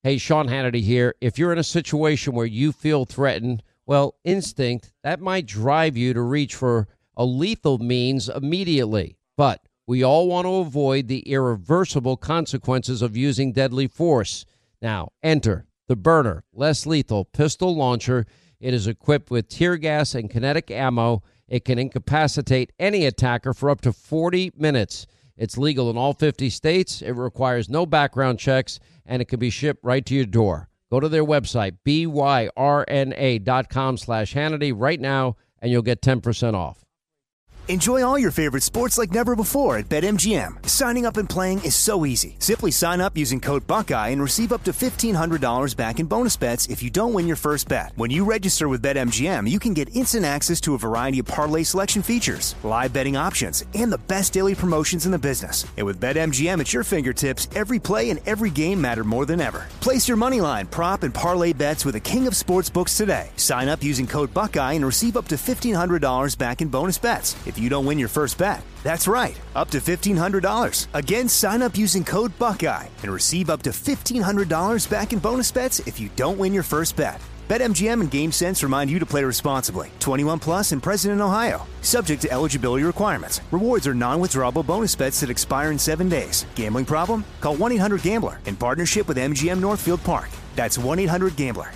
Hey, Sean Hannity here. If you're in a situation where you feel threatened, well, instinct, that might drive you to reach for a lethal means immediately. But we all want to avoid the irreversible consequences of using deadly force. Now, enter the Byrna less lethal pistol launcher. It is equipped with tear gas and kinetic ammo. It can incapacitate any attacker for up to 40 minutes. It's legal in all 50 states. It requires no background checks, and it can be shipped right to your door. Go to their website, byrna.com/Hannity right now, and you'll get 10% off. Enjoy all your favorite sports like never before at BetMGM. Signing up and playing is so easy. Simply sign up using code Buckeye and receive up to $1,500 back in bonus bets if you don't win your first bet. When you register with BetMGM, you can get instant access to a variety of parlay selection features, live betting options, and the best daily promotions in the business. And with BetMGM at your fingertips, every play and every game matter more than ever. Place your moneyline, prop, and parlay bets with the king of sportsbooks today. Sign up using code Buckeye and receive up to $1,500 back in bonus bets if you don't win your first bet. That's right, up to $1,500. Again, sign up using code Buckeye and receive up to $1,500 back in bonus bets if you don't win your first bet. BetMGM and GameSense remind you to play responsibly. 21 plus and present in Ohio. Subject to eligibility requirements. Rewards are non-withdrawable bonus bets that expire in 7 days. Gambling problem? Call 1-800-GAMBLER in partnership with MGM Northfield Park. That's 1-800-GAMBLER.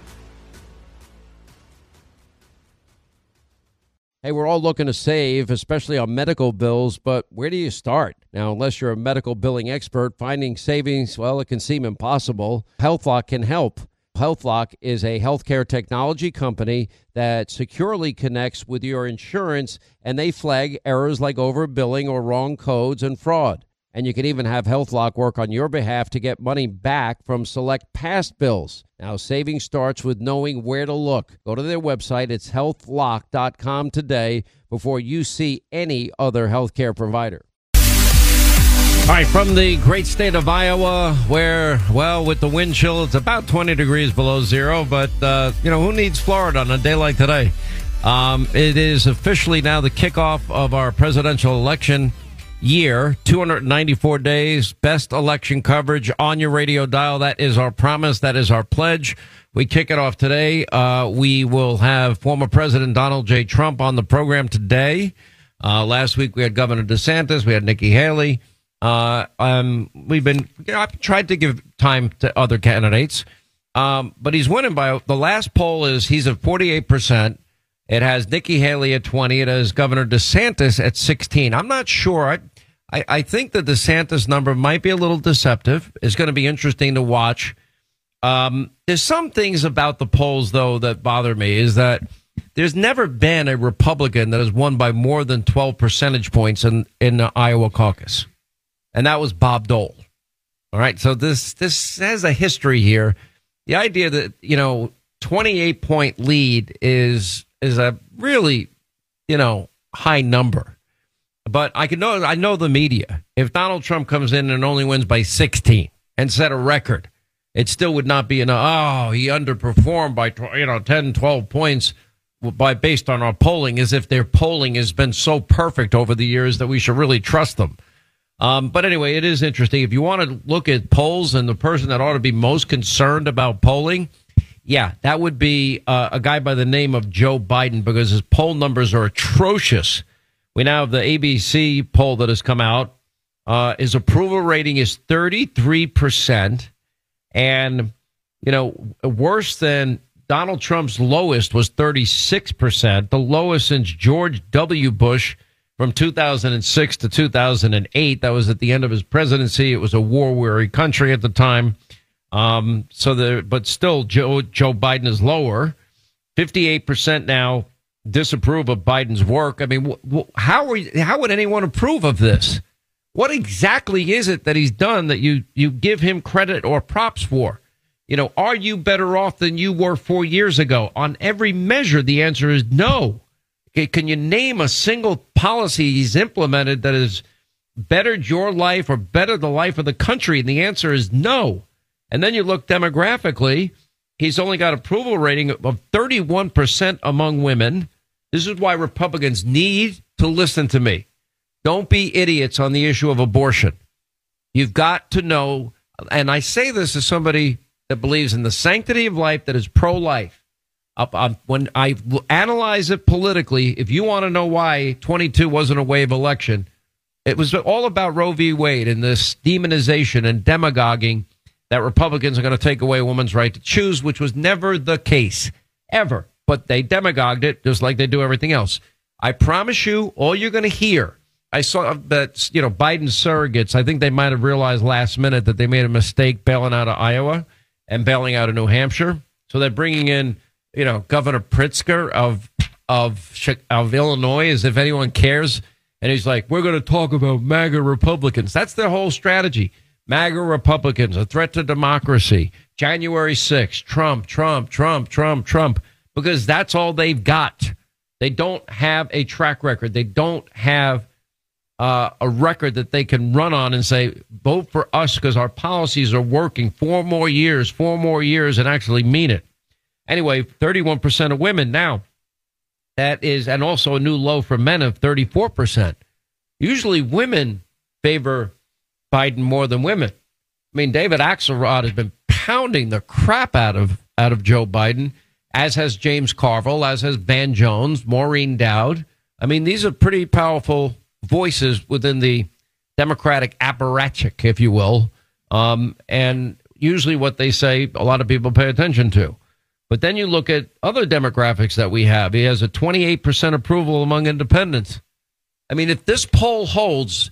Hey, we're all looking to save, especially on medical bills, but where do you start? Now, unless you're a medical billing expert, finding savings, well, it can seem impossible. HealthLock can help. HealthLock is a healthcare technology company that securely connects with your insurance, and they flag errors like overbilling or wrong codes and fraud. And you can even have HealthLock work on your behalf to get money back from select past bills. Now, saving starts with knowing where to look. Go to their website. It's healthlock.com today before you see any other healthcare provider. All right, from the great state of Iowa, where, well, with the wind chill, it's about 20 degrees below zero. But, who needs Florida on a day like today? It is officially now the kickoff of our presidential election year, 294 days, best election coverage on your radio dial. That is our promise. That is our pledge. We kick it off today. We will have former President Donald J. Trump on the program today. Last week we had Governor DeSantis. We had Nikki Haley. I've tried to give time to other candidates. But he's winning by, the last poll is he's at 48%. It has Nikki Haley at 20. It has Governor DeSantis at 16. I'm not sure. I think the DeSantis number might be a little deceptive. It's going to be interesting to watch. There's some things about the polls, though, that bother me, is that there's never been a Republican that has won by more than 12 percentage points in the Iowa caucus. And that was Bob Dole. All right. So this has a history here. The idea that, 28-point lead is a really, high number. But I know the media. If Donald Trump comes in and only wins by 16 and set a record, it still would not be he underperformed by 10, 12 points based on our polling, as if their polling has been so perfect over the years that we should really trust them. But anyway, it is interesting. If you want to look at polls and the person that ought to be most concerned about polling, yeah, that would be a guy by the name of Joe Biden, because his poll numbers are atrocious. We now have the ABC poll that has come out. His approval rating is 33%. And, worse than Donald Trump's lowest was 36%, the lowest since George W. Bush from 2006 to 2008. That was at the end of his presidency. It was a war-weary country at the time. But still, Joe Biden is lower. 58% now disapprove of Biden's work. I mean, how would anyone approve of this? What exactly is it that he's done that you give him credit or props for? Are you better off than you were 4 years ago? On every measure, the answer is no. Can you name a single policy he's implemented that has bettered your life or bettered the life of the country? And the answer is no. And then you look demographically, he's only got approval rating of 31% among women. This is why Republicans need to listen to me. Don't be idiots on the issue of abortion. You've got to know, and I say this as somebody that believes in the sanctity of life, that is pro-life. When I analyze it politically, if you want to know why 22 wasn't a wave election, it was all about Roe v. Wade and this demonization and demagoguing that Republicans are going to take away a woman's right to choose, which was never the case, ever. But they demagogued it just like they do everything else. I promise you, all you're going to hear, I saw that, Biden's surrogates, I think they might have realized last minute that they made a mistake bailing out of Iowa and bailing out of New Hampshire. So they're bringing in, Governor Pritzker of Illinois, as if anyone cares. And he's like, we're going to talk about MAGA Republicans. That's their whole strategy. MAGA Republicans, a threat to democracy. January 6th, Trump, Trump, Trump, Trump, Trump, because that's all they've got. They don't have a track record. They don't have a record that they can run on and say, vote for us because our policies are working 4 more years, and actually mean it. Anyway, 31% of women now. That is, and also a new low for men of 34%. Usually women favor Biden more than women. I mean, David Axelrod has been pounding the crap out of Joe Biden, as has James Carville, as has Van Jones, Maureen Dowd. I mean, these are pretty powerful voices within the Democratic apparatchik, if you will. And usually what they say, a lot of people pay attention to. But then you look at other demographics that we have. He has a 28% approval among independents. I mean, if this poll holds,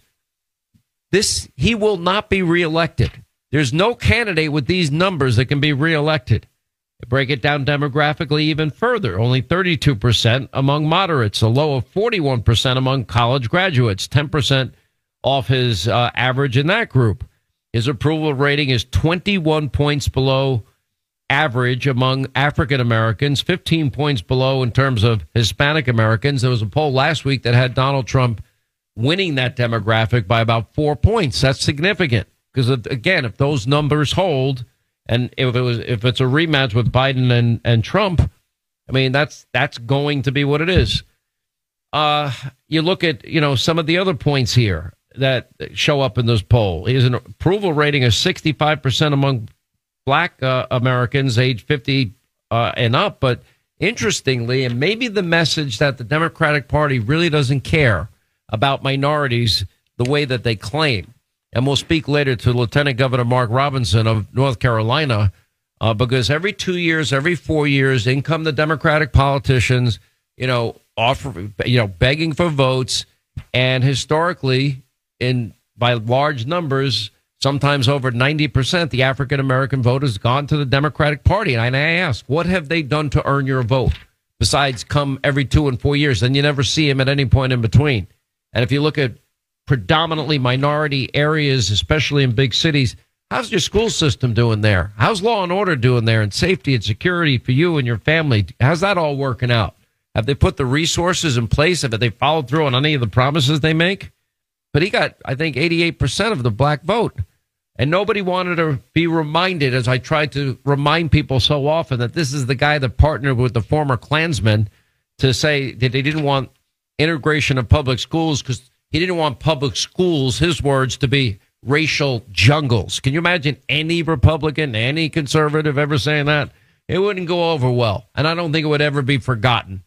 he will not be reelected. There's no candidate with these numbers that can be reelected. Break it down demographically even further. Only 32% among moderates, a low of 41% among college graduates, 10% off his average in that group. His approval rating is 21 points below average among African Americans, 15 points below in terms of Hispanic Americans. There was a poll last week that had Donald Trump winning that demographic by about 4 points. That's significant because, again, if those numbers hold, and if it's a rematch with Biden and Trump, I mean, that's going to be what it is. You look at, some of the other points here that show up in this poll. He has an approval rating of 65% among Black Americans age 50 and up. But interestingly, and maybe the message that the Democratic Party really doesn't care about minorities the way that they claim. And we'll speak later to Lieutenant Governor Mark Robinson of North Carolina, because every 2 years, every 4 years, in come the Democratic politicians, begging for votes. And historically, by large numbers, sometimes over 90%, the African-American vote has gone to the Democratic Party. And I ask, what have they done to earn your vote besides come every 2 and 4 years? And you never see him at any point in between. And if you look at predominantly minority areas, especially in big cities, how's your school system doing there? How's law and order doing there, and safety and security for you and your family? How's that all working out? Have they put the resources in place? Have they followed through on any of the promises they make? But he got, I think, 88% of the black vote. And nobody wanted to be reminded, as I tried to remind people so often, that this is the guy that partnered with the former Klansmen to say that they didn't want integration of public schools because he didn't want public schools, his words, to be racial jungles. Can you imagine any Republican, any conservative ever saying that? It wouldn't go over well, and I don't think it would ever be forgotten.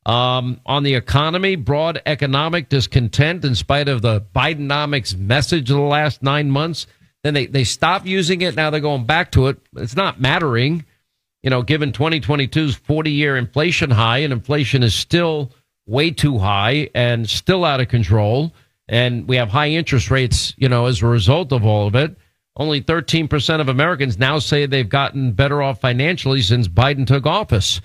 On the economy, broad economic discontent in spite of the Bidenomics message of the last 9 months. Then they stopped using it. Now they're going back to it. It's not mattering, given 2022's 40-year inflation high, and inflation is still way too high and still out of control. And we have high interest rates, as a result of all of it. Only 13% of Americans now say they've gotten better off financially since Biden took office.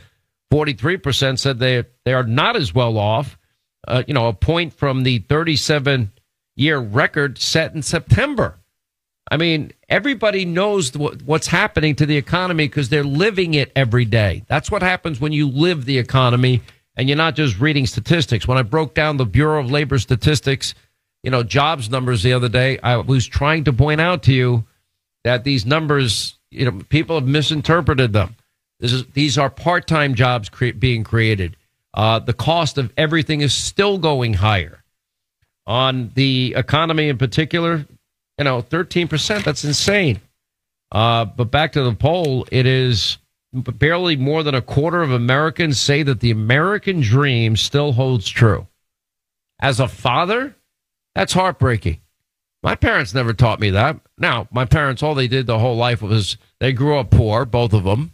43% said they are not as well off, a point from the 37-year record set in September. I mean, everybody knows what's happening to the economy because they're living it every day. That's what happens when you live the economy and you're not just reading statistics. When I broke down the Bureau of Labor Statistics, jobs numbers the other day, I was trying to point out to you that these numbers, people have misinterpreted them. These are part-time jobs being created. The cost of everything is still going higher. On the economy in particular, 13%, that's insane. But back to the poll, it is barely more than a quarter of Americans say that the American dream still holds true. As a father, that's heartbreaking. My parents never taught me that. Now, my parents, all they did the whole life was they grew up poor, both of them.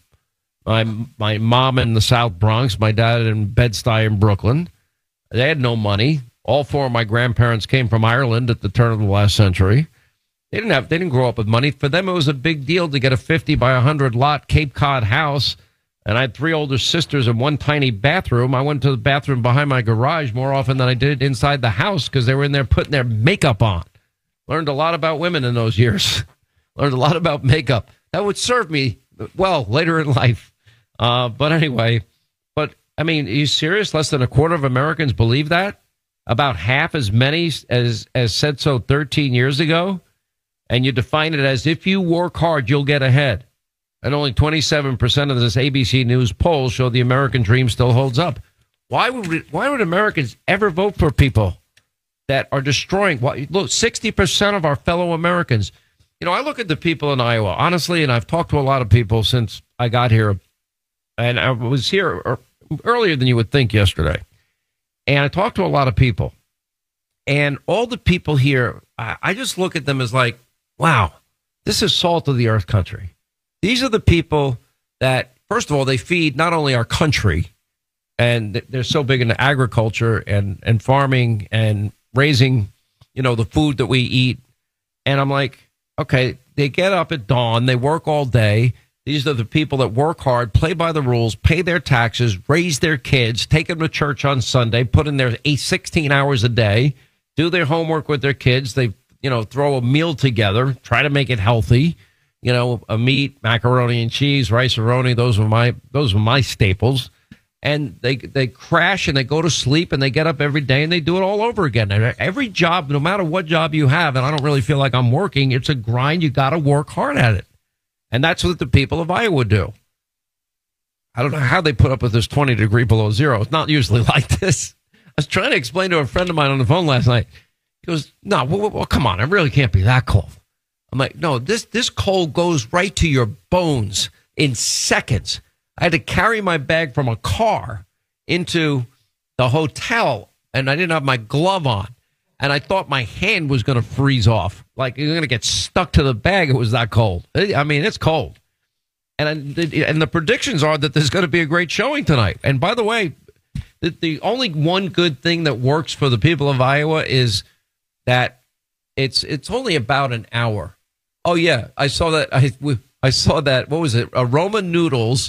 My mom in the South Bronx, my dad in Bed-Stuy in Brooklyn. They had no money. All four of my grandparents came from Ireland at the turn of the last century. They didn't grow up with money. For them, it was a big deal to get a 50 by 100 lot Cape Cod house. And I had three older sisters and one tiny bathroom. I went to the bathroom behind my garage more often than I did inside the house because they were in there putting their makeup on. Learned a lot about women in those years. Learned a lot about makeup. That would serve me well later in life. But anyway, I mean, are you serious? Less than a quarter of Americans believe that? About half as many as said so 13 years ago? And you define it as if you work hard, you'll get ahead. And only 27% of this ABC News poll show the American dream still holds up. Why would Americans ever vote for people that are destroying? Look, 60% of our fellow Americans. You know, I look at the people in Iowa, honestly, and I've talked to a lot of people since I got here. And I was here earlier than you would think yesterday. And I talked to a lot of people. And all the people here, I just look at them as like, wow, this is salt of the earth country. These are the people that, first of all, they feed not only our country, and they're so big into agriculture and farming and raising, you know, the food that we eat. And I'm like, okay, they get up at dawn, they work all day. These are the people that work hard, play by the rules, pay their taxes, raise their kids, take them to church on Sunday, put in their 16 hours a day, do their homework with their kids. They, you know, throw a meal together, try to make it healthy. You know, a meat, macaroni and cheese, rice-a-roni. Those were my staples. And they crash and they go to sleep and they get up every day and they do it all over again. And every job, no matter what job you have, and I don't really feel like I'm working, it's a grind. You got to work hard at it. And that's what the people of Iowa do. I don't know how they put up with this 20 degree below zero. It's not usually like this. I was trying to explain to a friend of mine on the phone last night. He goes, no, well, come on. It really can't be that cold. I'm like, no, this cold goes right to your bones in seconds. I had to carry my bag from a car into the hotel, and I didn't have my glove on. And I thought my hand was going to freeze off. Like, you're going to get stuck to the bag. It was that cold. I mean, it's cold. And the predictions are that there's going to be a great showing tonight. And by the way, the only one good thing that works for the people of Iowa is that it's only about an hour. Oh, yeah. I saw that. I saw that. What was it? Aroma noodles.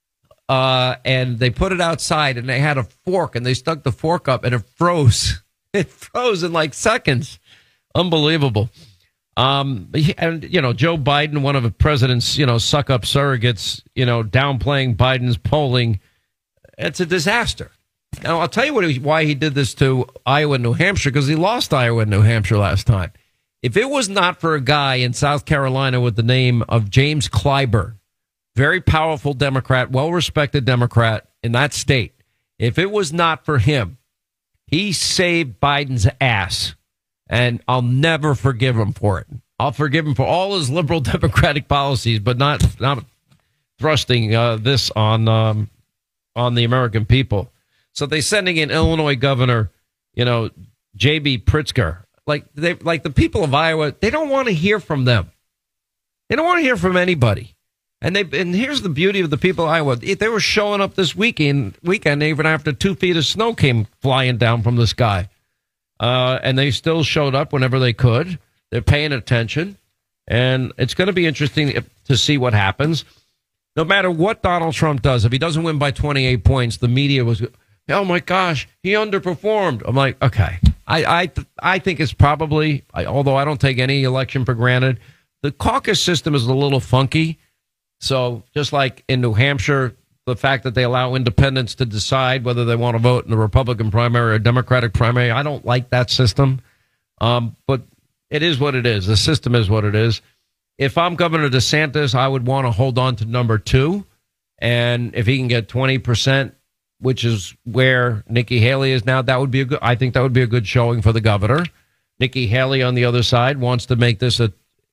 And they put it outside and they had a fork and they stuck the fork up and it froze. It froze in like seconds. Unbelievable. And, you know, Joe Biden, one of the president's, you know, suck up surrogates, you know, downplaying Biden's polling. It's a disaster. Now, I'll tell you why he did this to Iowa and New Hampshire, because he lost Iowa and New Hampshire last time. If it was not for a guy in South Carolina with the name of James Clyburn, very powerful Democrat, well-respected Democrat in that state, if it was not for him, he saved Biden's ass, and I'll never forgive him for it. I'll forgive him for all his liberal Democratic policies, but not thrusting this on the American people. So they're sending in Illinois Governor, you know, J.B. Pritzker. Like the people of Iowa, they don't want to hear from them. They don't want to hear from anybody. And here's the beauty of the people of Iowa. They were showing up this weekend even after 2 feet of snow came flying down from the sky. And they still showed up whenever they could. They're paying attention. And it's going to be interesting to see what happens. No matter what Donald Trump does, if he doesn't win by 28 points, the media was, oh, my gosh, he underperformed. I'm like, okay. I think it's probably, although I don't take any election for granted, the caucus system is a little funky. So just like in New Hampshire, the fact that they allow independents to decide whether they want to vote in the Republican primary or Democratic primary, I don't like that system. But it is what it is. The system is what it is. If I'm Governor DeSantis, I would want to hold on to number 2. And if he can get 20%, which is where Nikki Haley is now, I think that would be a good showing for the governor. Nikki Haley on the other side wants to make this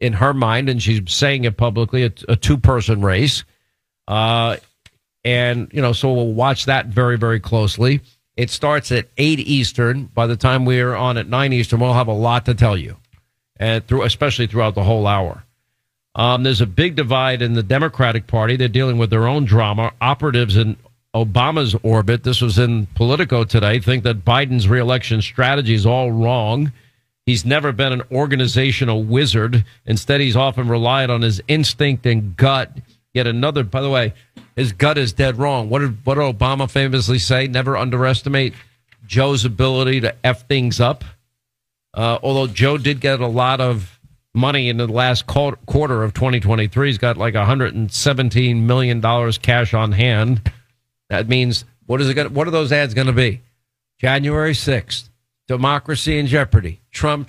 in her mind, and she's saying it publicly, a two-person race. And, so we'll watch that very, very closely. It starts at 8 Eastern. By the time we're on at 9 Eastern, we'll have a lot to tell you, and especially throughout the whole hour. There's a big divide in the Democratic Party. They're dealing with their own drama. Operatives in Obama's orbit, this was in Politico today, think that Biden's reelection strategy is all wrong. He's never been an organizational wizard. Instead, he's often relied on his instinct and gut. Yet another, by the way, his gut is dead wrong. What did Obama famously say? Never underestimate Joe's ability to F things up. Although Joe did get a lot of money in the last quarter of 2023. He's got like $117 million cash on hand. That means, what are those ads going to be? January 6th, democracy in jeopardy, Trump,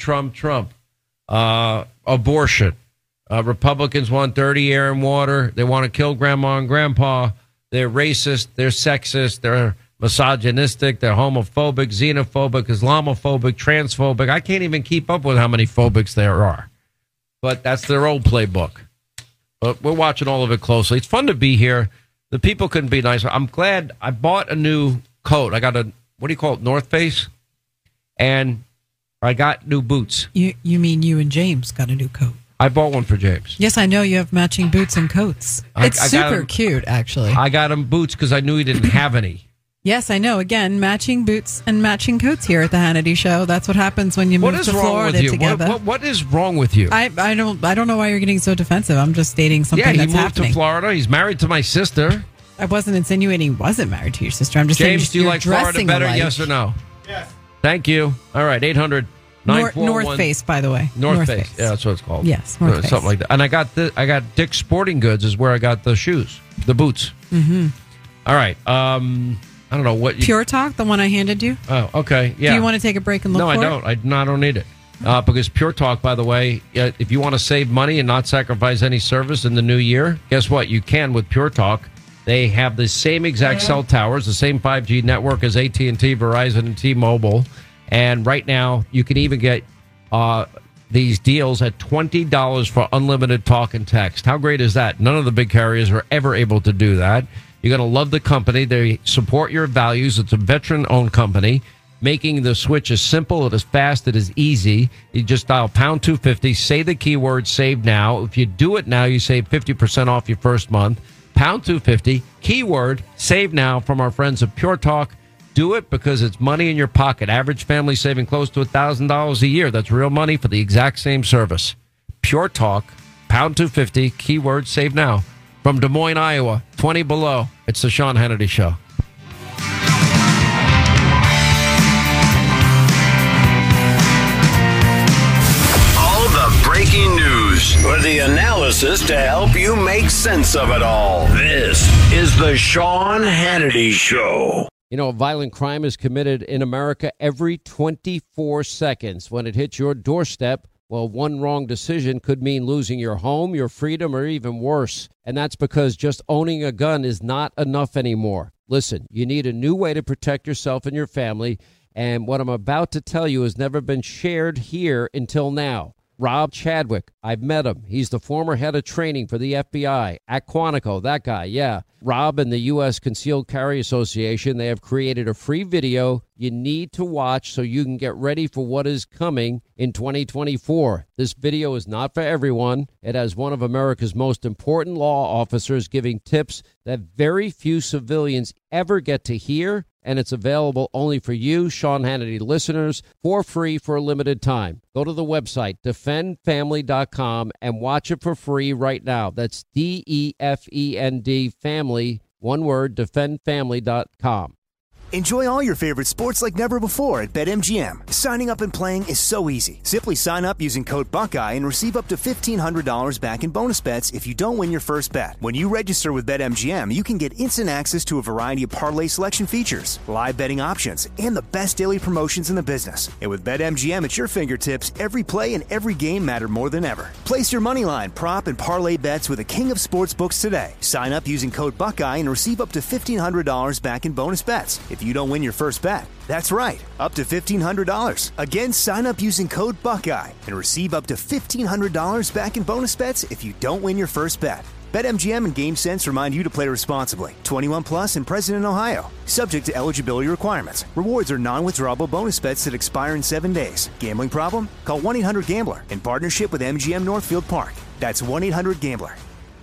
abortion. Republicans want dirty air and water. They want to kill grandma and grandpa. They're racist. They're sexist. They're misogynistic. They're homophobic, xenophobic, Islamophobic, transphobic. I can't even keep up with how many phobics there are. But that's their old playbook. But we're watching all of it closely. It's fun to be here. The people couldn't be nicer. I'm glad I bought a new coat. I got what do you call it, North Face? And I got new boots. You mean you and James got a new coat? I bought one for James. Yes, I know you have matching boots and coats. It's super cute, actually. I got him boots because I knew he didn't have any. Yes, I know. Again, matching boots and matching coats here at the Hannity Show. That's what happens when you move to Florida together. What is wrong with you? I don't know why you're getting so defensive. I'm just stating something that's happening. Yeah, he moved to Florida. He's married to my sister. I wasn't insinuating he wasn't married to your sister. I'm just saying James, do you like Florida better, yes or no? Yes. Thank you. All right, 800 North Face, by the way. North Face. Yeah, that's what it's called. Yes, North Face. Something like that. And I got Dick's Sporting Goods is where I got the shoes, the boots. Mm-hmm. All right. I don't know what. Pure Talk, the one I handed you. Oh, okay. Yeah. Do you want to take a break and look for it? No, I don't. I don't need it. Because Pure Talk, by the way, if you want to save money and not sacrifice any service in the new year, guess what? You can with Pure Talk. They have the same exact cell towers, the same 5G network as AT&T, Verizon, and T-Mobile. And right now, you can even get these deals at $20 for unlimited talk and text. How great is that? None of the big carriers are ever able to do that. You're going to love the company. They support your values. It's a veteran-owned company, making the switch as simple and as fast and as easy. You just dial pound 250, say the keyword save now. If you do it now, you save 50% off your first month. Pound 250, keyword save now from our friends at Pure Talk. Do it because it's money in your pocket. Average family saving close to $1,000 a year. That's real money for the exact same service. Pure Talk, pound 250, keyword save now. From Des Moines, Iowa, 20 below. It's the Sean Hannity Show. All the breaking news with the analysis to help you make sense of it all. This is the Sean Hannity Show. You know, a violent crime is committed in America every 24 seconds. When it hits your doorstep, well, one wrong decision could mean losing your home, your freedom, or even worse. And that's because just owning a gun is not enough anymore. Listen, you need a new way to protect yourself and your family. And what I'm about to tell you has never been shared here until now. Rob Chadwick, I've met him. He's the former head of training for the FBI at Quantico, that guy, yeah. Rob and the U.S. Concealed Carry Association, they have created a free video you need to watch so you can get ready for what is coming in 2024. This video is not for everyone. It has one of America's most important law officers giving tips that very few civilians ever get to hear, and it's available only for you, Sean Hannity listeners, for free for a limited time. Go to the website, defendfamily.com, and watch it for free right now. That's DEFEND, family, one word, defendfamily.com. Enjoy all your favorite sports like never before at BetMGM. Signing up and playing is so easy. Simply sign up using code Buckeye and receive up to $1,500 back in bonus bets if you don't win your first bet. When you register with BetMGM, you can get instant access to a variety of parlay selection features, live betting options, and the best daily promotions in the business. And with BetMGM at your fingertips, every play and every game matter more than ever. Place your moneyline, prop, and parlay bets with the king of sportsbooks today. Sign up using code Buckeye and receive up to $1,500 back in bonus bets. If if you don't win your first bet. That's right, up to $1,500. Again, sign up using code Buckeye and receive up to $1,500 back in bonus bets if you don't win your first bet. BetMGM and GameSense remind you to play responsibly. 21 plus and present in Ohio. Subject to eligibility requirements. Rewards are non-withdrawable bonus bets that expire in 7 days. Gambling problem? Call 1-800-GAMBLER in partnership with MGM Northfield Park. That's 1-800-GAMBLER.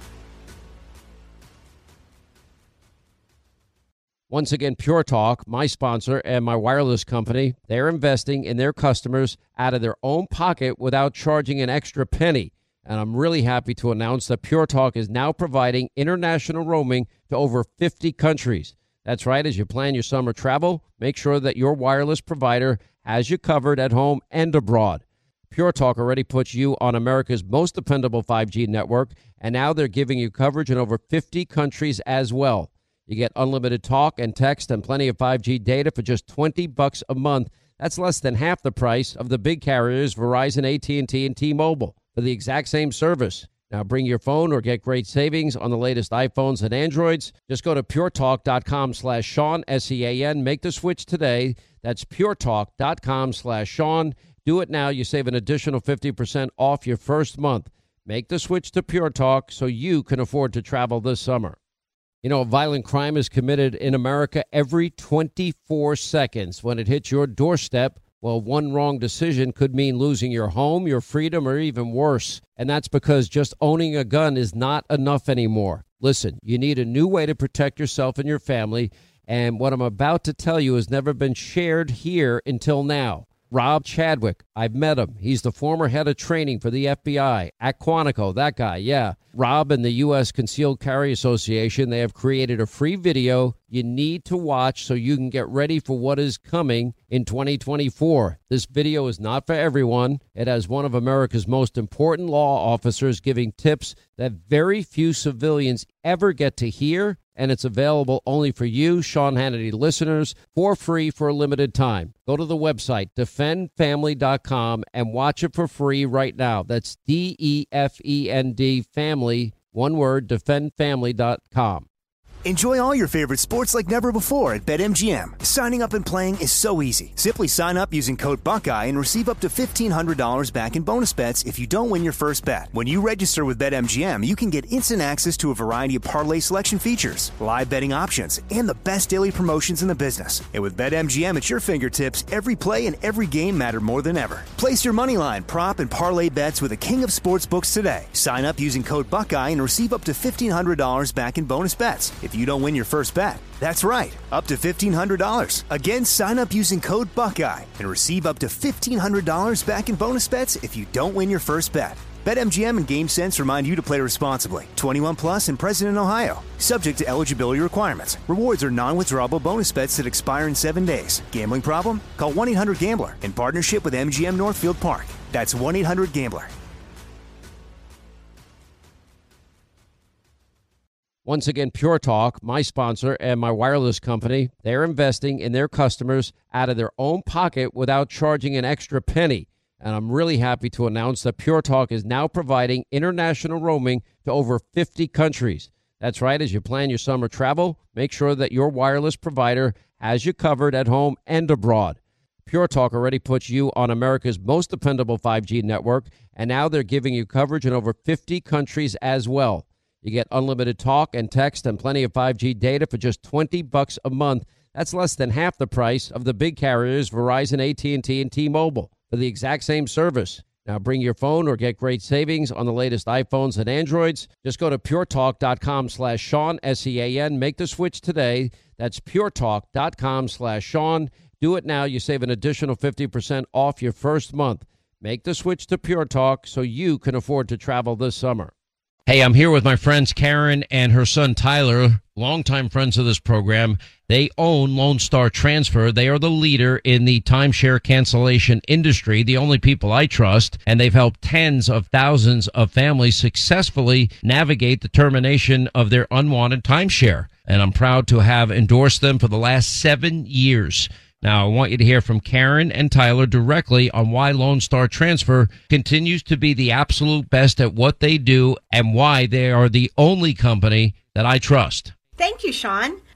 Once again, Pure Talk, my sponsor and my wireless company, they're investing in their customers out of their own pocket without charging an extra penny. And I'm really happy to announce that Pure Talk is now providing international roaming to over 50 countries. That's right. As you plan your summer travel, make sure that your wireless provider has you covered at home and abroad. Pure Talk already puts you on America's most dependable 5G network, and now they're giving you coverage in over 50 countries as well. You get unlimited talk and text and plenty of 5G data for just $20 a month. That's less than half the price of the big carriers, Verizon, AT&T, and T-Mobile, for the exact same service. Now bring your phone or get great savings on the latest iPhones and Androids. Just go to puretalk.com/Sean, S-E-A-N. Make the switch today. That's puretalk.com/Sean. Do it now. You save an additional 50% off your first month. Make the switch to Pure Talk so you can afford to travel this summer. You know, violent crime is committed in America every 24 seconds. When it hits your doorstep, well, one wrong decision could mean losing your home, your freedom, or even worse. And that's because just owning a gun is not enough anymore. Listen, you need a new way to protect yourself and your family. And what I'm about to tell you has never been shared here until now. Rob Chadwick, I've met him. He's the former head of training for the FBI at Quantico, that guy, yeah. Rob and the U.S. Concealed Carry Association, they have created a free video you need to watch so you can get ready for what is coming in 2024. This video is not for everyone. It has one of America's most important law officers giving tips that very few civilians ever get to hear, and it's available only for you, Sean Hannity listeners, for free for a limited time. Go to the website, defendfamily.com, and watch it for free right now. That's DEFEND, family, one word, defendfamily.com. Enjoy all your favorite sports like never before at BetMGM. Signing up and playing is so easy. Simply sign up using code Buckeye and receive up to $1,500 back in bonus bets if you don't win your first bet. When you register with BetMGM, you can get instant access to a variety of parlay selection features, live betting options, and the best daily promotions in the business. And with BetMGM at your fingertips, every play and every game matter more than ever. Place your moneyline, prop, and parlay bets with the king of sportsbooks today. Sign up using code Buckeye and receive up to $1,500 back in bonus bets if you don't win your first bet. That's right, up to $1,500. Again, sign up using code Buckeye and receive up to $1,500 back in bonus bets if you don't win your first bet. BetMGM and GameSense remind you to play responsibly. 21 plus and present in Ohio. Subject to eligibility requirements. Rewards are non-withdrawable bonus bets that expire in 7 days. Gambling problem? Call 1-800-GAMBLER in partnership with MGM Northfield Park. That's 1-800-GAMBLER. Once again, Pure Talk, my sponsor and my wireless company, they're investing in their customers out of their own pocket without charging an extra penny. And I'm really happy to announce that Pure Talk is now providing international roaming to over 50 countries. That's right. As you plan your summer travel, make sure that your wireless provider has you covered at home and abroad. Pure Talk already puts you on America's most dependable 5G network, and now they're giving you coverage in over 50 countries as well. You get unlimited talk and text and plenty of 5G data for just $20 a month. That's less than half the price of the big carriers, Verizon, AT&T, and T-Mobile, for the exact same service. Now bring your phone or get great savings on the latest iPhones and Androids. Just go to puretalk.com/Sean, S-E-A-N. Make the switch today. That's puretalk.com/Sean. Do it now. You save an additional 50% off your first month. Make the switch to Pure Talk so you can afford to travel this summer. Hey, I'm here with my friends Karen and her son Tyler, longtime friends of this program. They own Lone Star Transfer. They are the leader in the timeshare cancellation industry, the only people I trust, and they've helped tens of thousands of families successfully navigate the termination of their unwanted timeshare. And I'm proud to have endorsed them for the last 7 years. Now, I want you to hear from Karen and Tyler directly on why Lone Star Transfer continues to be the absolute best at what they do and why they are the only company that I trust. Thank you, Sean.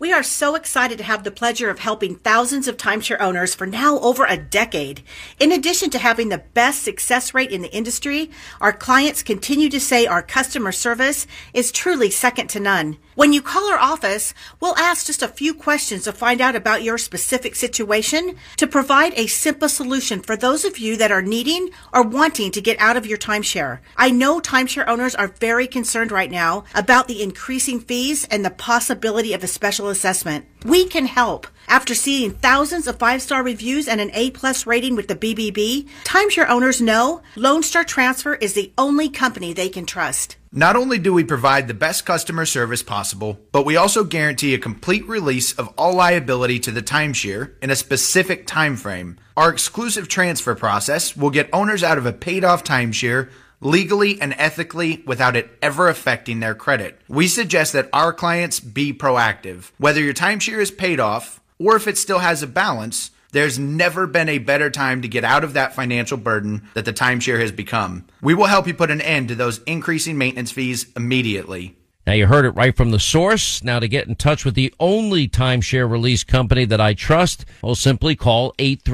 We are so excited to have the pleasure of helping thousands of timeshare owners for now over a decade. In addition to having the best success rate in the industry, our clients continue to say our customer service is truly second to none. When you call our office, we'll ask just a few questions to find out about your specific situation to provide a simple solution for those of you that are needing or wanting to get out of your timeshare. I know timeshare owners are very concerned right now about the increasing fees and the possibility of a special assessment. We can help. After seeing thousands of 5-star reviews and an A+ rating with the BBB, timeshare owners know Lone Star Transfer is the only company they can trust. Not only do we provide the best customer service possible, but we also guarantee a complete release of all liability to the timeshare in a specific time frame. Our exclusive transfer process will get owners out of a paid-off timeshare legally and ethically without it ever affecting their credit. We suggest that our clients be proactive. Whether your timeshare is paid off or if it still has a balance, there's never been a better time to get out of that financial burden that the timeshare has become. We will help you put an end to those increasing maintenance fees immediately. Now, you heard it right from the source. Now, to get in touch with the only timeshare release company that I trust, well, simply call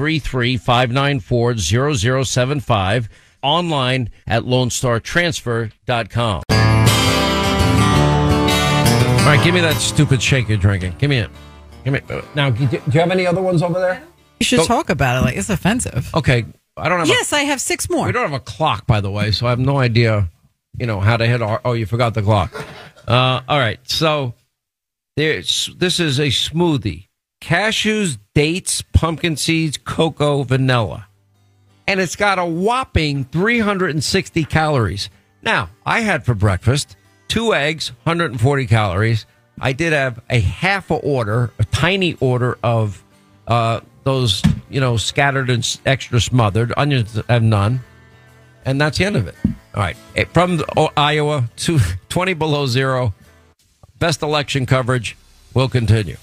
833-594-0075, online at LoneStarTransfer.com. All right, give me that stupid shake you're drinking. Give me it. Now, do you have any other ones over there? You should talk about it. Like, it's offensive. Okay. I don't have Yes, I have 6 more. We don't have a clock, by the way, so I have no idea, how to hit our... Oh, you forgot the clock. All right. So this is a smoothie. Cashews, dates, pumpkin seeds, cocoa, vanilla. And it's got a whopping 360 calories. Now, I had for breakfast 2 eggs, 140 calories. I did have a tiny order of those, scattered and extra smothered. Onions have none. And that's the end of it. All right. From Iowa to 20 below zero. Best election coverage will continue.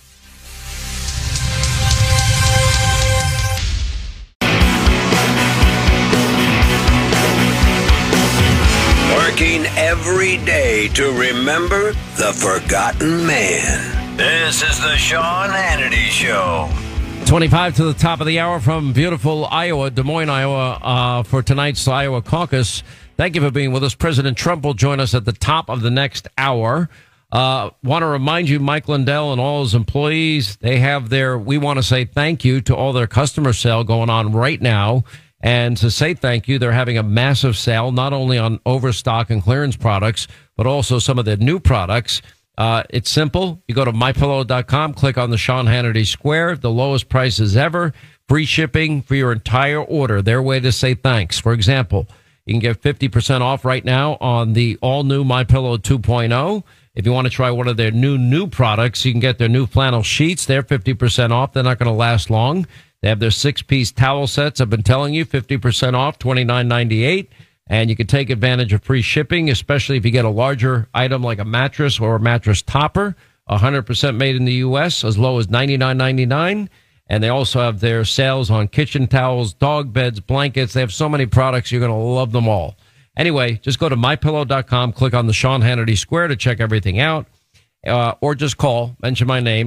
Working every day to remember the forgotten man. This is the Sean Hannity Show. 25 to the top of the hour from beautiful Iowa, Des Moines, Iowa, for tonight's Iowa caucus. Thank you for being with us. President Trump will join us at the top of the next hour. Want to remind you, Mike Lindell and all his employees, they have we want to say thank you to all their customer sale going on right now. And to say thank you, they're having a massive sale, not only on overstock and clearance products, but also some of their new products. It's simple. You go to MyPillow.com, click on the Sean Hannity Square, the lowest prices ever, free shipping for your entire order. Their way to say thanks. For example, you can get 50% off right now on the all-new MyPillow 2.0. If you want to try one of their new products, you can get their new flannel sheets. They're 50% off. They're not going to last long. They have their 6-piece towel sets. I've been telling you, 50% off, $29.98. And you can take advantage of free shipping, especially if you get a larger item like a mattress or a mattress topper, 100% made in the U.S., as low as $99.99. And they also have their sales on kitchen towels, dog beds, blankets. They have so many products, you're going to love them all. Anyway, just go to MyPillow.com, click on the Sean Hannity Square to check everything out. Or just call, mention my name,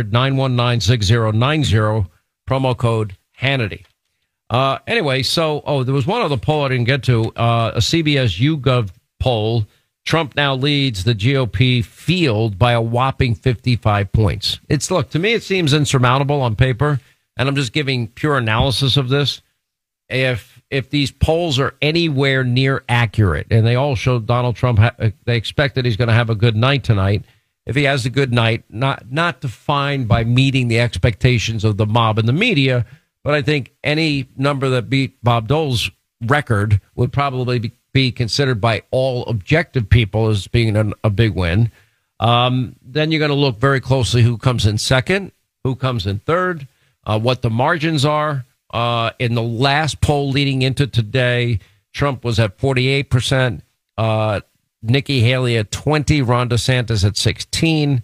800-919-6090, promo code Hannity. Anyway, so, there was one other poll I didn't get to, a CBS YouGov poll. Trump now leads the GOP field by a whopping 55 points. To me, it seems insurmountable on paper, and I'm just giving pure analysis of this. If these polls are anywhere near accurate, and they all show Donald Trump, they expect that he's going to have a good night tonight. If he has a good night, not defined by meeting the expectations of the mob and the media, but I think any number that beat Bob Dole's record would probably be considered by all objective people as being a big win. Then you're going to look very closely who comes in second, who comes in third, what the margins are. In the last poll leading into today, Trump was at 48%, Nikki Haley at 20%, Ron DeSantis at 16%.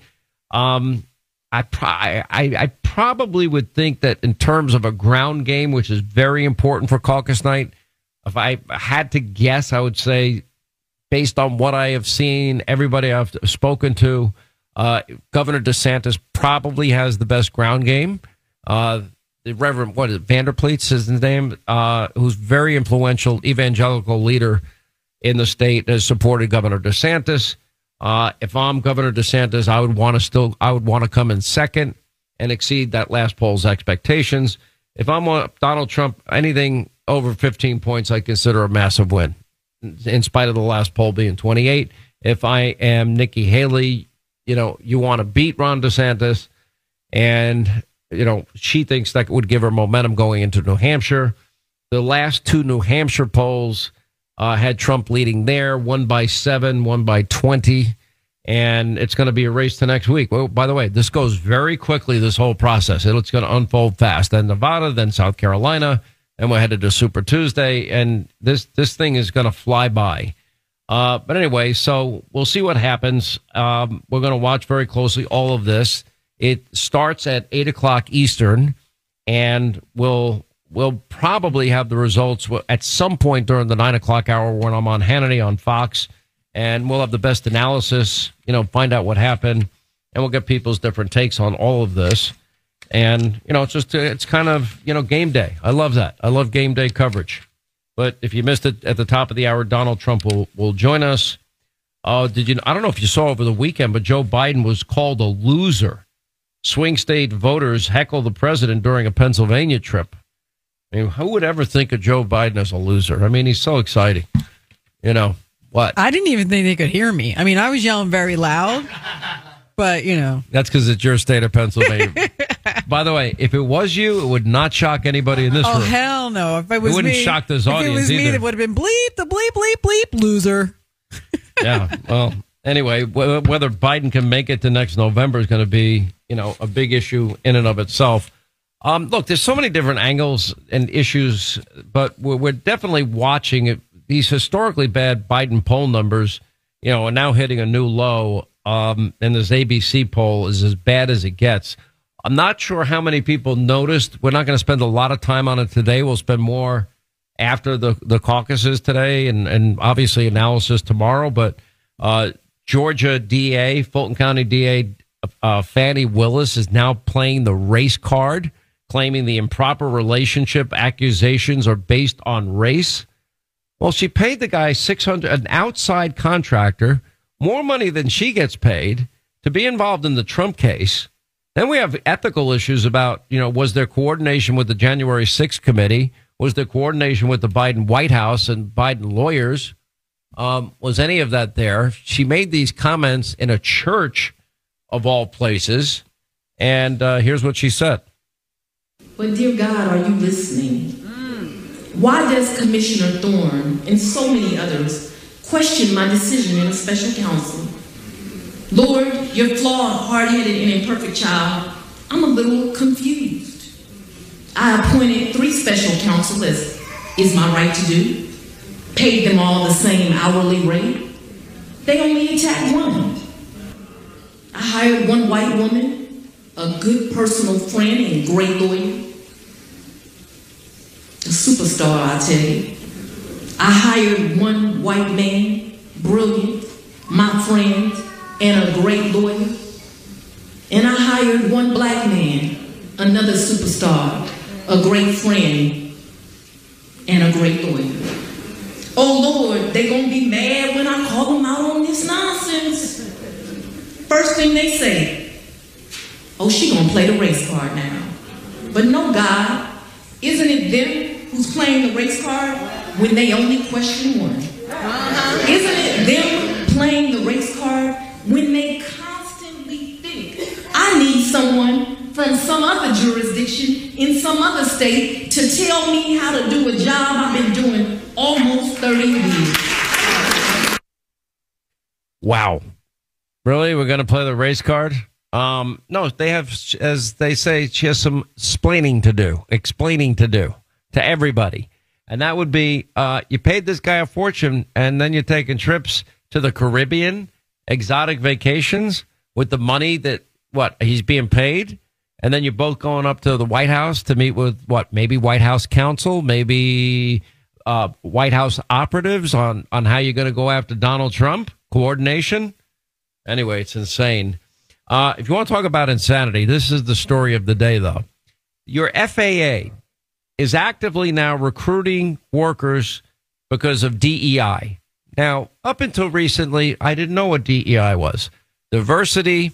I probably would think that in terms of a ground game, which is very important for caucus night, if I had to guess, I would say, based on what I have seen, everybody I've spoken to, Governor DeSantis probably has the best ground game. The Reverend, Vanderpleets is his name, who's very influential evangelical leader in the state, has supported Governor DeSantis. If I'm Governor DeSantis, I would want to come in second and exceed that last poll's expectations. If I'm Donald Trump, anything over 15 points, I consider a massive win, in spite of the last poll being 28. If I am Nikki Haley, you want to beat Ron DeSantis, and she thinks that would give her momentum going into New Hampshire. The last two New Hampshire polls had Trump leading there, one by 7, one by 20. And it's going to be a race to next week. Well, by the way, this goes very quickly, this whole process. It's going to unfold fast. Then Nevada, then South Carolina, and we're headed to Super Tuesday. And this thing is going to fly by. But anyway, so we'll see what happens. We're going to watch very closely all of this. It starts at 8 o'clock Eastern, and we'll probably have the results at some point during the 9 o'clock hour when I'm on Hannity on Fox, and we'll have the best analysis, find out what happened, and we'll get people's different takes on all of this. And, it's kind of, game day. I love that. I love game day coverage. But if you missed it at the top of the hour, Donald Trump will join us. I don't know if you saw over the weekend, but Joe Biden was called a loser. Swing state voters heckle the president during a Pennsylvania trip. I mean, who would ever think of Joe Biden as a loser? I mean, he's so exciting. What? I didn't even think they could hear me. I mean, I was yelling very loud, but, That's because it's your state of Pennsylvania. By the way, if it was you, it would not shock anybody in this room. Oh, hell no. If it was wouldn't shock this audience if it was me, either. it would have been bleep, the bleep, bleep, bleep, loser. Yeah, well, anyway, whether Biden can make it to next November is going to be, a big issue in and of itself. Look, there's so many different angles and issues, but we're definitely watching it. These historically bad Biden poll numbers, are now hitting a new low. And this ABC poll is as bad as it gets. I'm not sure how many people noticed. We're not going to spend a lot of time on it today. We'll spend more after the caucuses today and obviously analysis tomorrow. But Georgia DA, Fulton County DA, Fani Willis is now playing the race card, claiming the improper relationship accusations are based on race. Well, she paid the guy $600, an outside contractor, more money than she gets paid to be involved in the Trump case. Then we have ethical issues about, was there coordination with the January 6th committee? Was there coordination with the Biden White House and Biden lawyers? Was any of that there? She made these comments in a church of all places. And here's what she said. But dear God, are you listening? Why does Commissioner Thorne and so many others question my decision in a special counsel? Lord, you're flawed, hard-headed, and imperfect child. I'm a little confused. I appointed 3 special counsel, as is my right to do. Paid them all the same hourly rate. They only attacked one. I hired one white woman, a good personal friend and great lawyer. A superstar, I tell you. I hired one white man, brilliant, my friend, and a great lawyer. And I hired one black man, another superstar, a great friend, and a great lawyer. Oh Lord, they gonna be mad when I call them out on this nonsense. First thing they say, oh, she gonna play the race card now. But no, God, isn't it them who's playing the race card when they only question one? Isn't it them playing the race card when they constantly think, I need someone from some other jurisdiction in some other state to tell me how to do a job I've been doing almost 30 years? Wow. Really? We're going to play the race card? No, they have, as they say, she has some explaining to do to everybody. And that would be, you paid this guy a fortune and then you're taking trips to the Caribbean, exotic vacations with the money that, he's being paid. And then you're both going up to the White House to meet with maybe White House counsel, maybe White House operatives on how you're going to go after Donald Trump, coordination. Anyway, it's insane. If you want to talk about insanity, this is the story of the day, though. Your FAA is actively now recruiting workers because of DEI. Now, up until recently, I didn't know what DEI was. Diversity,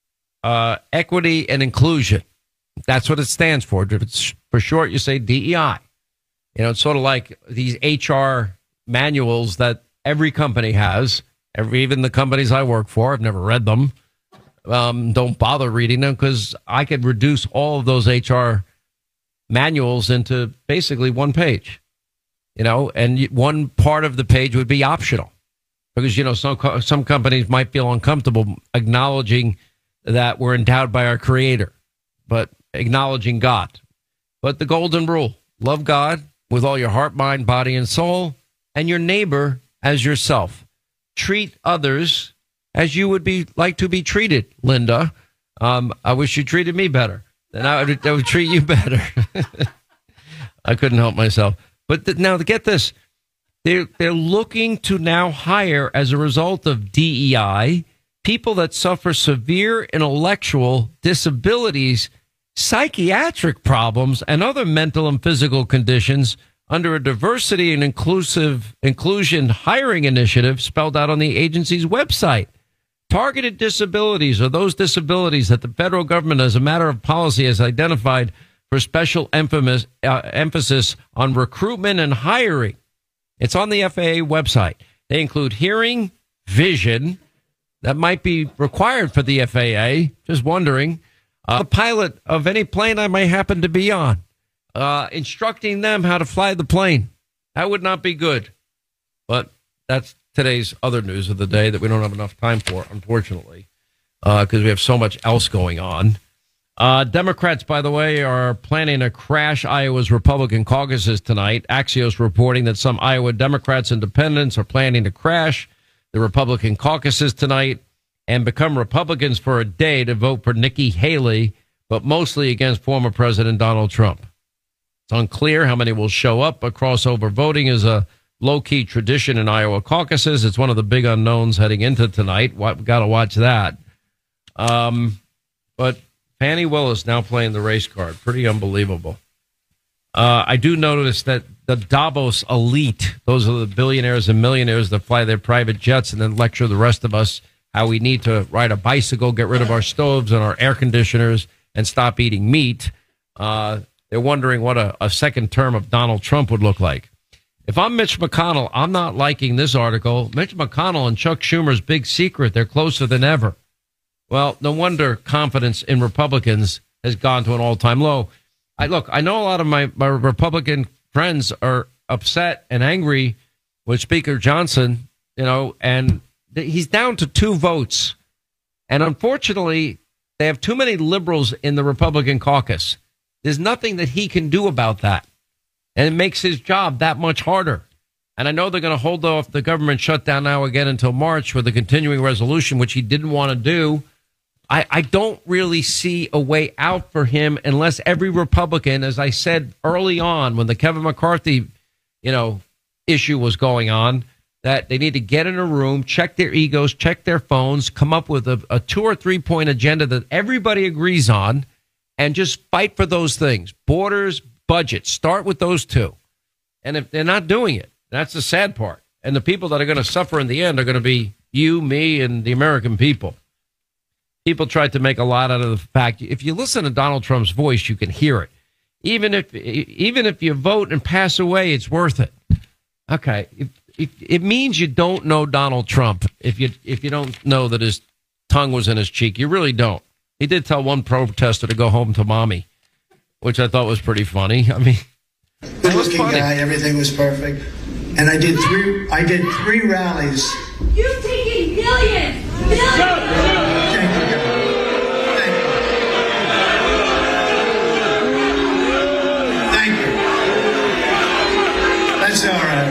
equity, and inclusion. That's what it stands for. If it's for short, you say DEI. You know, it's sort of like these HR manuals that every company has. Even the companies I work for, I've never read them. Don't bother reading them because I could reduce all of those HR manuals into basically one page. You know, and one part of the page would be optional because, you know, some companies might feel uncomfortable acknowledging that we're endowed by our Creator, but acknowledging God. But the golden rule, love God with all your heart, mind, body, and soul, and your neighbor as yourself. Treat others as you would like to be treated, Linda. I wish you treated me better. Then I would treat you better. I couldn't help myself. But now, to get this, they're looking to now hire, as a result of DEI, people that suffer severe intellectual disabilities, psychiatric problems, and other mental and physical conditions under a diversity and inclusion hiring initiative spelled out on the agency's website. Targeted disabilities are those disabilities that the federal government, as a matter of policy, has identified for special emphasis on recruitment and hiring. It's on the FAA website. They include hearing, vision, that might be required for the FAA, just wondering, the pilot of any plane I may happen to be on, instructing them how to fly the plane. That would not be good. But that's today's other news of the day that we don't have enough time for, unfortunately, because we have so much else going on. Democrats, by the way, are planning to crash Iowa's Republican caucuses tonight. Axios reporting that some Iowa Democrats and independents are planning to crash the Republican caucuses tonight and become Republicans for a day to vote for Nikki Haley, but mostly against former President Donald Trump. It's unclear how many will show up, but crossover voting is a low-key tradition in Iowa caucuses. It's one of the big unknowns heading into tonight. We've got to watch that. But Fani Willis now playing the race card. Pretty unbelievable. I do notice that the Davos elite, those are the billionaires and millionaires that fly their private jets and then lecture the rest of us how we need to ride a bicycle, get rid of our stoves and our air conditioners, and stop eating meat. They're wondering what a second term of Donald Trump would look like. If I'm Mitch McConnell, I'm not liking this article. Mitch McConnell and Chuck Schumer's big secret, they're closer than ever. Well, no wonder confidence in Republicans has gone to an all-time low. I know a lot of my Republican friends are upset and angry with Speaker Johnson, you know, and he's down to 2 votes. And unfortunately, they have too many liberals in the Republican caucus. There's nothing that he can do about that. And it makes his job that much harder. And I know they're going to hold off the government shutdown now again until March with a continuing resolution, which he didn't want to do. I don't really see a way out for him unless every Republican, as I said early on when the Kevin McCarthy, issue was going on, that they need to get in a room, check their egos, check their phones, come up with a 2 or 3 point agenda that everybody agrees on, and just fight for those things. Borders, budget, start with those 2. And if they're not doing it, that's the sad part. And the people that are going to suffer in the end are going to be you, me, and the American people. People tried to make a lot out of the fact, if you listen to Donald Trump's voice, you can hear it. Even if you vote and pass away, it's worth it. Okay, it means you don't know Donald Trump if you don't know that his tongue was in his cheek. You really don't. He did tell one protester to go home to mommy, which I thought was pretty funny. I mean, good-looking guy, everything was perfect, and I did 3 rallies. You've taken millions. That's all right.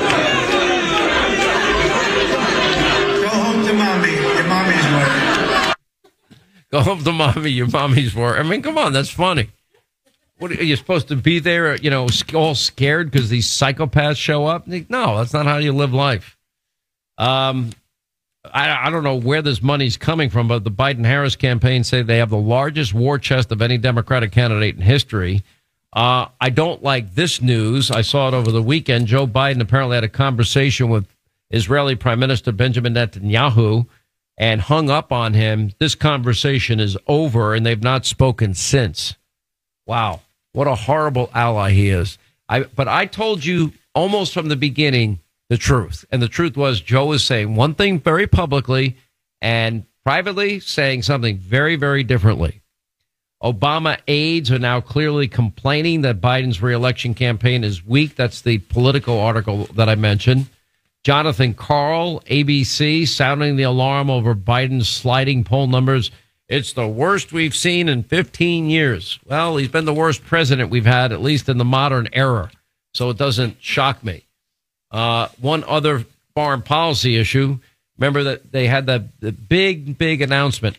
Go home to mommy. Your mommy's working. Go home to mommy. Your mommy's working. I mean, come on. That's funny. What are you supposed to be there, all scared because these psychopaths show up? No, that's not how you live life. I don't know where this money's coming from, but the Biden-Harris campaign say they have the largest war chest of any Democratic candidate in history. I don't like this news. I saw it over the weekend. Joe Biden apparently had a conversation with Israeli Prime Minister Benjamin Netanyahu and hung up on him. This conversation is over, and they've not spoken since. Wow, what a horrible ally he is. But I told you almost from the beginning the truth. And the truth was Joe is saying one thing very publicly and privately saying something very, very differently. Obama aides are now clearly complaining that Biden's reelection campaign is weak. That's the Politico article that I mentioned. Jonathan Karl, ABC, sounding the alarm over Biden's sliding poll numbers. It's the worst we've seen in 15 years. Well, he's been the worst president we've had, at least in the modern era. So it doesn't shock me. One other foreign policy issue. Remember that they had the big announcement.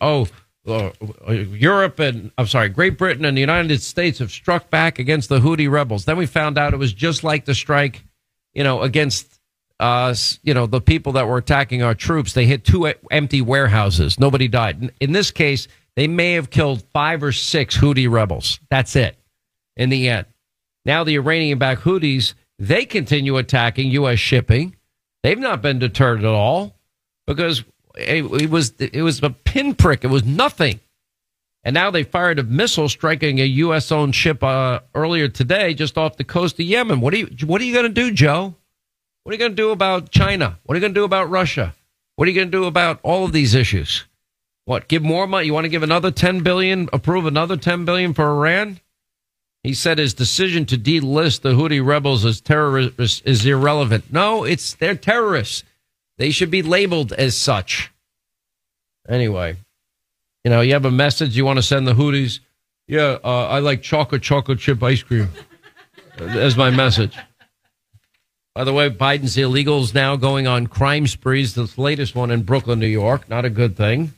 Great Britain and the United States have struck back against the Houthi rebels. Then we found out it was just like the strike, against the people that were attacking our troops. They hit 2 empty warehouses. Nobody died. In this case, they may have killed 5 or 6 Houthi rebels. That's it. In the end. Now the Iranian-backed Houthis, they continue attacking U.S. shipping. They've not been deterred at all because it was a pinprick. It was nothing. And now they fired a missile striking a U.S.-owned ship earlier today just off the coast of Yemen. What are you going to do, Joe? What are you going to do about China? What are you going to do about Russia? What are you going to do about all of these issues? What, give more money? You want to give another $10 billion, approve another $10 billion for Iran? He said his decision to delist the Houthi rebels as terrorists is irrelevant. No, they're terrorists. They should be labeled as such. Anyway, you have a message you want to send the Houthis. Yeah, I like chocolate chip ice cream. As my message. By the way, Biden's illegals now going on crime sprees. This latest one in Brooklyn, New York. Not a good thing.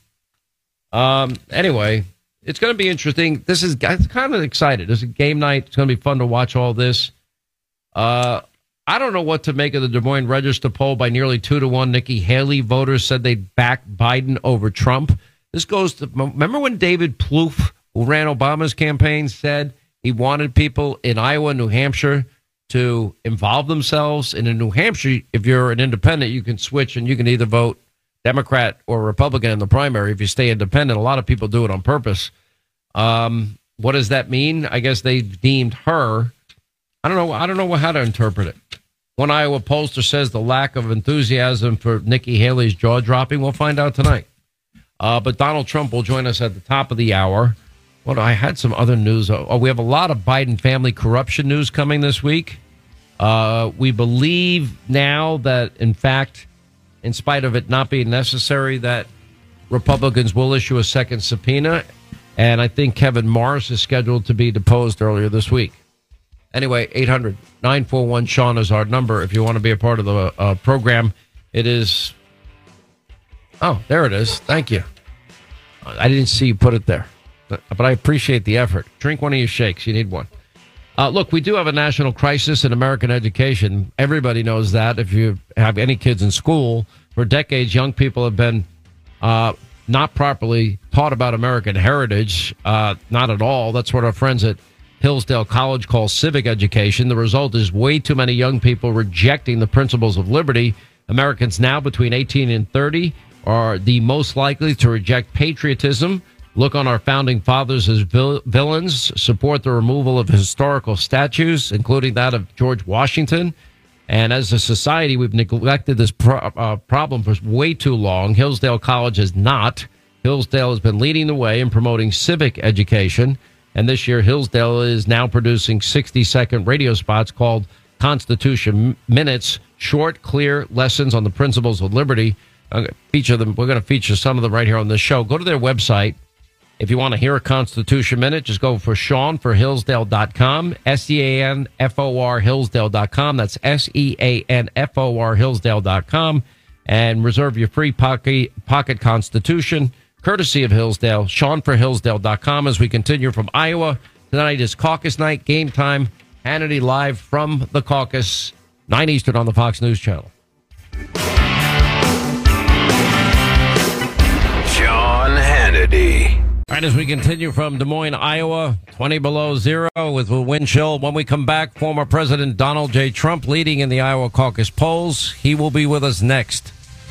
Anyway, it's going to be interesting. I'm kind of excited. This is a game night. It's going to be fun to watch all this. I don't know what to make of the Des Moines Register poll by nearly 2-1. Nikki Haley voters said they'd back Biden over Trump. This goes to, remember when David Plouffe, who ran Obama's campaign, said he wanted people in Iowa and New Hampshire to involve themselves? And in New Hampshire, if you're an independent, you can switch and you can either vote Democrat or Republican in the primary if you stay independent. A lot of people do it on purpose. What does that mean? I guess they deemed her. I don't know how to interpret it. One Iowa pollster says the lack of enthusiasm for Nikki Haley's jaw dropping. We'll find out tonight. But Donald Trump will join us at the top of the hour. Well, I had some other news. We have a lot of Biden family corruption news coming this week. We believe now that, in fact, in spite of it not being necessary, that Republicans will issue a second subpoena. And I think Kevin Morris is scheduled to be deposed earlier this week. Anyway, 800-941-SEAN is our number if you want to be a part of the program. It is. Oh, there it is. Thank you. I didn't see you put it there, but I appreciate the effort. Drink one of your shakes. You need one. Look, we do have a national crisis in American education. Everybody knows that. If you have any kids in school, for decades, young people have been not properly taught about American heritage. Not at all. That's what our friends at Hillsdale College call civic education. The result is way too many young people rejecting the principles of liberty. Americans now between 18 and 30 are the most likely to reject patriotism, look on our founding fathers as villains, support the removal of historical statues, including that of George Washington. And as a society, we've neglected this problem for way too long. Hillsdale College has not. Hillsdale has been leading the way in promoting civic education. And this year, Hillsdale is now producing 60-second radio spots called Constitution Minutes, short, clear lessons on the principles of liberty. We're going to feature some of them right here on this show. Go to their website. If you want to hear a Constitution Minute, just go for Sean for Hillsdale.com, SEANFOR Hillsdale.com. That's SEANFOR Hillsdale.com. And reserve your free pocket Constitution, courtesy of Hillsdale. Sean for Hillsdale.com. As we continue from Iowa, tonight is caucus night, game time. Hannity live from the caucus, 9 Eastern on the Fox News Channel. Hannity. All right, as we continue from Des Moines, Iowa, 20 below zero with a wind chill. When we come back, former President Donald J. Trump leading in the Iowa caucus polls. He will be with us next.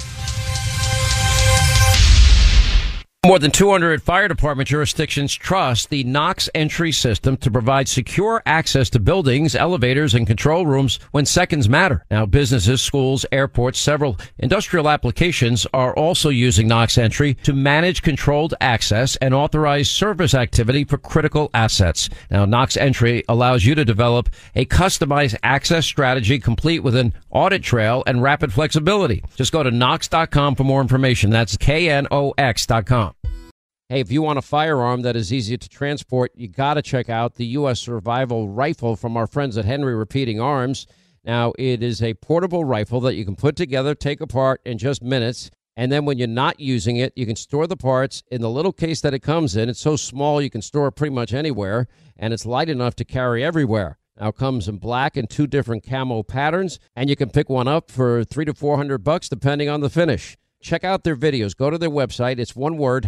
More than 200 fire department jurisdictions trust the Knox entry system to provide secure access to buildings, elevators, and control rooms when seconds matter. Now, businesses, schools, airports, several industrial applications are also using Knox entry to manage controlled access and authorize service activity for critical assets. Now, Knox entry allows you to develop a customized access strategy complete with an audit trail and rapid flexibility. Just go to Knox.com for more information. That's KNOX.com. Hey, if you want a firearm that is easy to transport, you got to check out the U.S. Survival Rifle from our friends at Henry Repeating Arms. Now, it is a portable rifle that you can put together, take apart in just minutes, and then when you're not using it, you can store the parts in the little case that it comes in. It's so small you can store it pretty much anywhere, and it's light enough to carry everywhere. Now, it comes in black and 2 different camo patterns, and you can pick one up for $300 to $400 depending on the finish. Check out their videos. Go to their website. It's one word,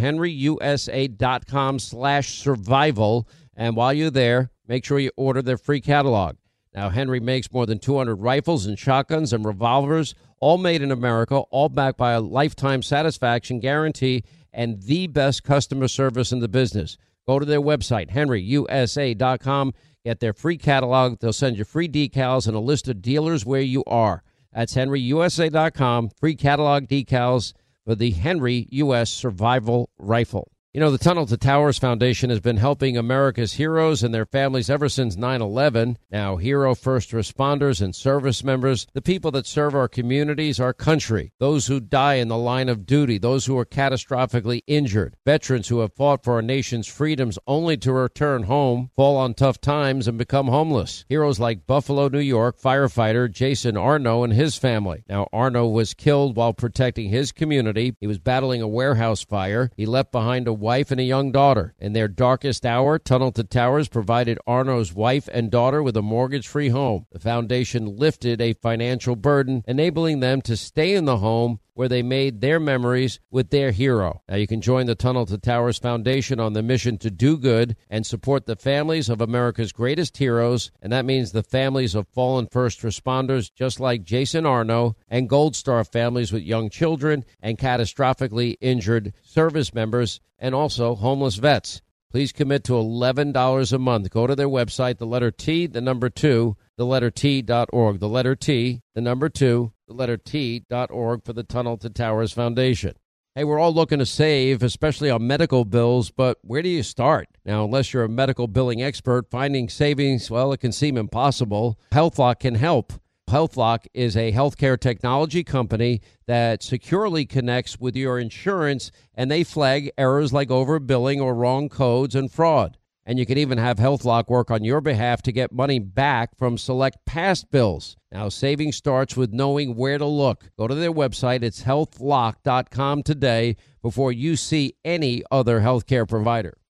henryusa.com/survival. And while you're there, make sure you order their free catalog. Now, Henry makes more than 200 rifles and shotguns and revolvers, all made in America, all backed by a lifetime satisfaction guarantee and the best customer service in the business. Go to their website, henryusa.com. Get their free catalog. They'll send you free decals and a list of dealers where you are. That's henryusa.com. Free catalog decals for the Henry U.S. Survival Rifle. You know, the Tunnel to Towers Foundation has been helping America's heroes and their families ever since 9/11. Now, hero first responders and service members, the people that serve our communities, our country, those who die in the line of duty, those who are catastrophically injured, veterans who have fought for our nation's freedoms only to return home, fall on tough times, and become homeless. Heroes like Buffalo, New York firefighter Jason Arno and his family. Now, Arno was killed while protecting his community. He was battling a warehouse fire. He left behind a wife and a young daughter. In their darkest hour, Tunnel to Towers provided Arno's wife and daughter with a mortgage-free home. The foundation lifted a financial burden, enabling them to stay in the home where they made their memories with their hero. Now, you can join the Tunnel to Towers Foundation on the mission to do good and support the families of America's greatest heroes, and that means the families of fallen first responders just like Jason Arno, and Gold Star families with young children and catastrophically injured service members, and also homeless vets. Please commit to $11 a month. Go to their website, the letter T, the number 2, the letter T.org. The letter T, the number 2, the letter T.org for the Tunnel to Towers Foundation. Hey, we're all looking to save, especially on medical bills, but where do you start? Now, unless you're a medical billing expert, finding savings, well, it can seem impossible. HealthLock can help. HealthLock is a healthcare technology company that securely connects with your insurance, and they flag errors like overbilling or wrong codes and fraud. And you can even have HealthLock work on your behalf to get money back from select past bills. Now, saving starts with knowing where to look. Go to their website. It's healthlock.com today before you see any other healthcare provider.